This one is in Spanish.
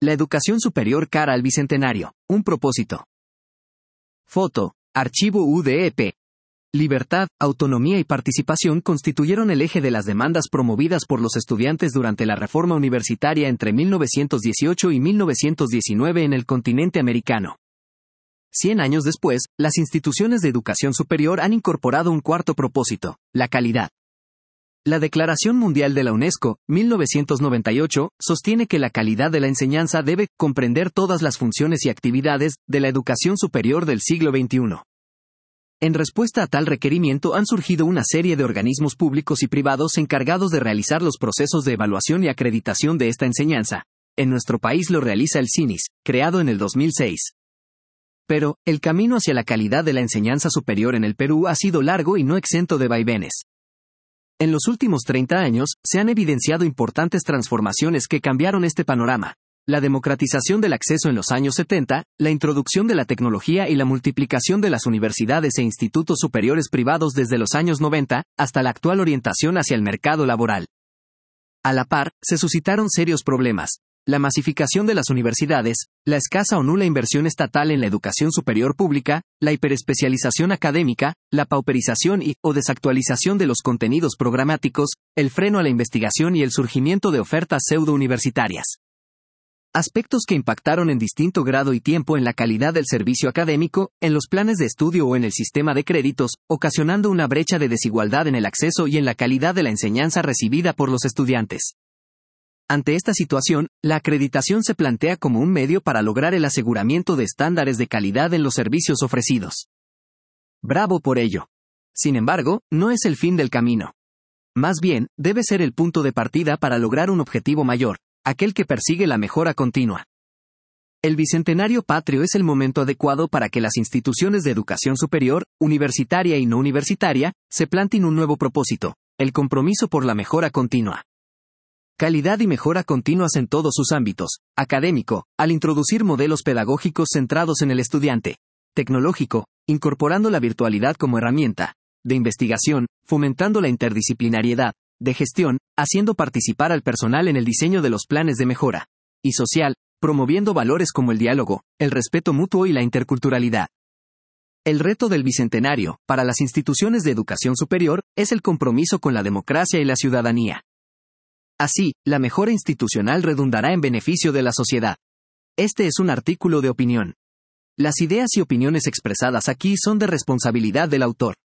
La educación superior cara al bicentenario. Un propósito. Foto. Archivo UDEP. Libertad, autonomía y participación constituyeron el eje de las demandas promovidas por los estudiantes durante la reforma universitaria entre 1918 y 1919 en el continente americano. 100 años después, las instituciones de educación superior han incorporado un cuarto propósito: la calidad. La Declaración Mundial de la UNESCO, 1998, sostiene que la calidad de la enseñanza debe comprender todas las funciones y actividades de la educación superior del siglo XXI. En respuesta a tal requerimiento han surgido una serie de organismos públicos y privados encargados de realizar los procesos de evaluación y acreditación de esta enseñanza. En nuestro país lo realiza el CINIS, creado en el 2006. Pero, el camino hacia la calidad de la enseñanza superior en el Perú ha sido largo y no exento de vaivenes. En los últimos 30 años, se han evidenciado importantes transformaciones que cambiaron este panorama. La democratización del acceso en los años 70, la introducción de la tecnología y la multiplicación de las universidades e institutos superiores privados desde los años 90, hasta la actual orientación hacia el mercado laboral. A la par, se suscitaron serios problemas: la masificación de las universidades, la escasa o nula inversión estatal en la educación superior pública, la hiperespecialización académica, la pauperización o desactualización de los contenidos programáticos, el freno a la investigación y el surgimiento de ofertas pseudo-universitarias. Aspectos que impactaron en distinto grado y tiempo en la calidad del servicio académico, en los planes de estudio o en el sistema de créditos, ocasionando una brecha de desigualdad en el acceso y en la calidad de la enseñanza recibida por los estudiantes. Ante esta situación, la acreditación se plantea como un medio para lograr el aseguramiento de estándares de calidad en los servicios ofrecidos. Bravo por ello. Sin embargo, no es el fin del camino. Más bien, debe ser el punto de partida para lograr un objetivo mayor: aquel que persigue la mejora continua. El bicentenario patrio es el momento adecuado para que las instituciones de educación superior, universitaria y no universitaria, se planteen un nuevo propósito: el compromiso por la mejora continua. Calidad y mejora continuas en todos sus ámbitos: académico, al introducir modelos pedagógicos centrados en el estudiante; tecnológico, incorporando la virtualidad como herramienta; de investigación, fomentando la interdisciplinariedad; de gestión, haciendo participar al personal en el diseño de los planes de mejora; y social, promoviendo valores como el diálogo, el respeto mutuo y la interculturalidad. El reto del bicentenario, para las instituciones de educación superior, es el compromiso con la democracia y la ciudadanía. Así, la mejora institucional redundará en beneficio de la sociedad. Este es un artículo de opinión. Las ideas y opiniones expresadas aquí son de responsabilidad del autor.